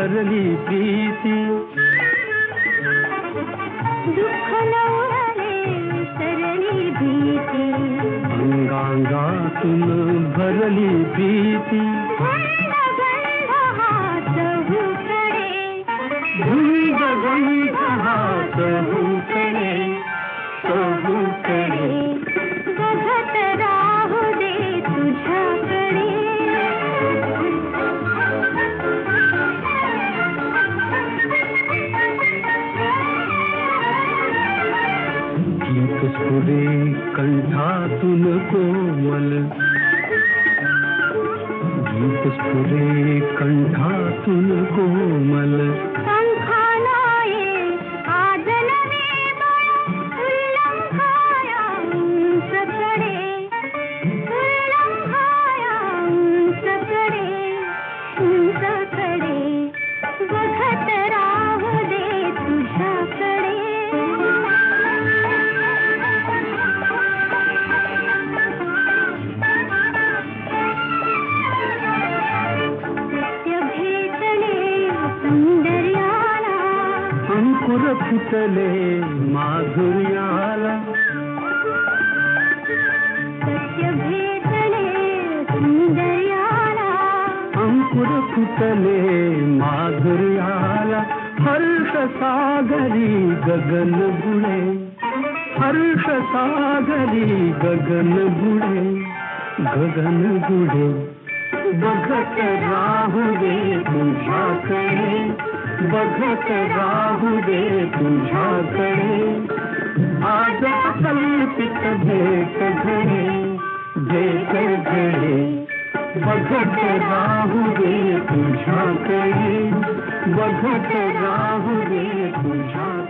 भरली प्रीती दुःख न उडाले सरली भीती अंगांगातून भरली प्रीती गंध गंध हात हुकडे गंध गंध हात हुकडे हुकडे बघत राहू दे तुझ्याकडे गीत स्फुरे कंठातून कोमल गीत स्फुरे कंठातून कोमल पंखानाये आज नवे बळ उल्लंघाया उंचकडे उंचकडे बघत राहू दे तुझ्याकडे सत्य भेटले सौंदर्याला अंकुर फुटले माधुर्याला सत्य भेटले सौंदर्याला अंकुर फुटले माधुर्याला हर्ष सागरी गगन बुडे हर्ष सागरी गगन बुडे बघत राहू दे तुझ्याकडे बघत राहू दे तुझ्याकडे आज कल्पित भेट घडे बघत राहू दे तुझ्याकडे बघत राहू दे तुझ्याकडे